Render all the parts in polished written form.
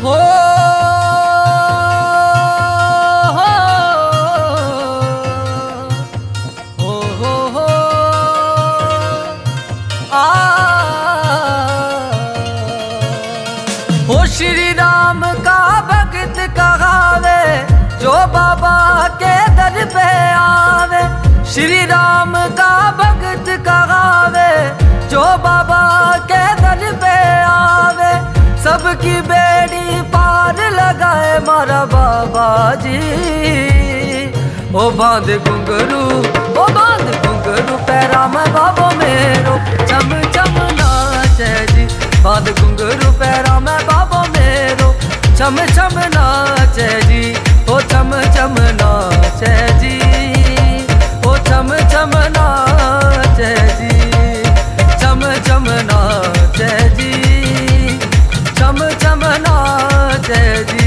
हो हो श्री राम का भक्त कहावे जो बाबा के दर पे आवे। श्री राम का भक्त कहावे जो बाबा के दर पे आवे। सबकी बेड़ी पार लगाए मारा बाबा जी। ओ बांध घुंघरू ओ बांध घुंघरू पैरा में बाबो मेरो चम चम नाचे जी। बांध घुंघरू पैरा में बाबो मेरो चम चम नाचे जी। ओ चम चम नाचे जी। ओ चम चम नाचे जी। चम चम नाचे जी। चम चम नाचे जी।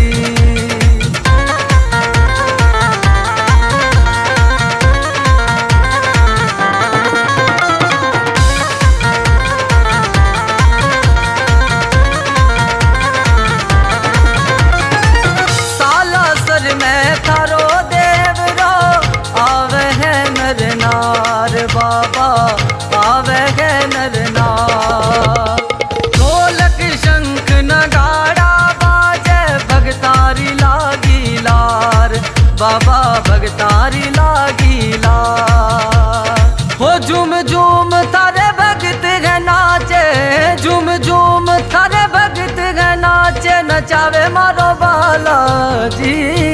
बाबा आवे है नर नार। ढोलक शंख नगाड़ा बाजे भगतारी लागी लार। बाबा भगतारी लागी लार। हो झूम झूम थारे भगत है नाचे। झूम झूम थारे भगत है नाचे। नचावे मारो बाला जी।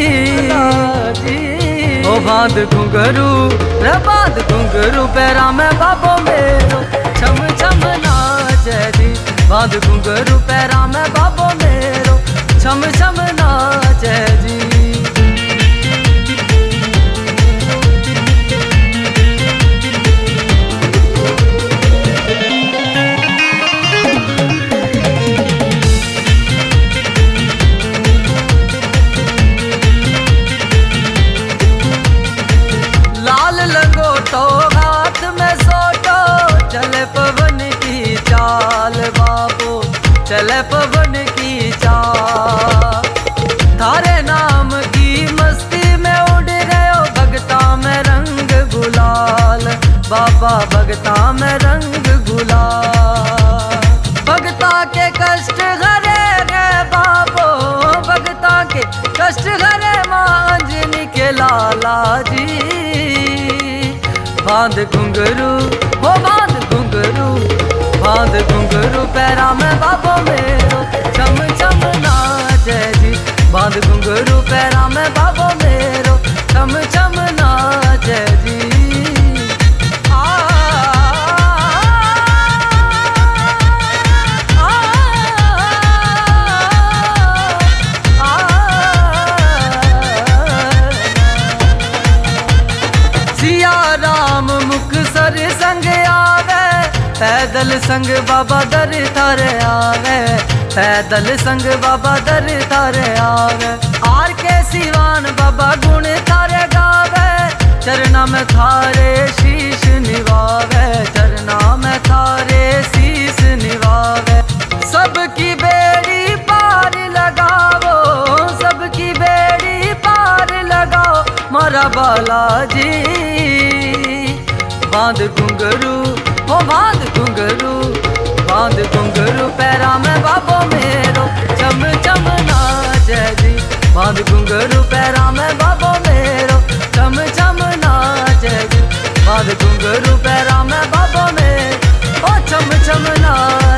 ओ बांध घुंघरू रे बांध घुंघरू पैरा में बाबो मेरो छम छम नाचे जी। बांध घुंघरू पैरा में बाबो मेरो छम छम नाचे जी। लंगोटो हाथ में सोटो चले पवन की चाल। बाबू चले पवन की चाल। थारे नाम की मस्ती में उड़ रहे हो भगता में रंग गुलाल। बाबा भगता में रंग गुलाल। भगता के कष्ट हरे रे बाबो। भगता के कष्ट हरे मां अंजनी के लाला जी। बांध घुंघरू हो बांध घुंघरू। बांध घुंघरू पैरा में बाबो मेरो चम चम नाचे जी। बांध घुंघरू पैरा में बाबो मेरो चम चम नाचे जी। सिया राम मुक्तसर संग आवे। पैदल संग बाबा दर थारे आवे। पैदल संग बाबा दर थारे आवे। आर के सिवान बाबा गुण थारे गावे। चरना में थारे शीश निवावे। चरना में थारे शीश निवावे। सबकी बेड़ी पार लगाओ। सबकी बेड़ी पार लगाओ मारा बालाजी। बांध घुंघरू हो बांध घुंघरू। बांध घुंघरू पैरा में बाबो मेरो चम चम नाचे जी। बांध घुंघरू पैरा में बाबो मेरो चम चम नाचे जी। बांध घुंघरू पैरा में बाबो मेरो ओ चम चम नाचे।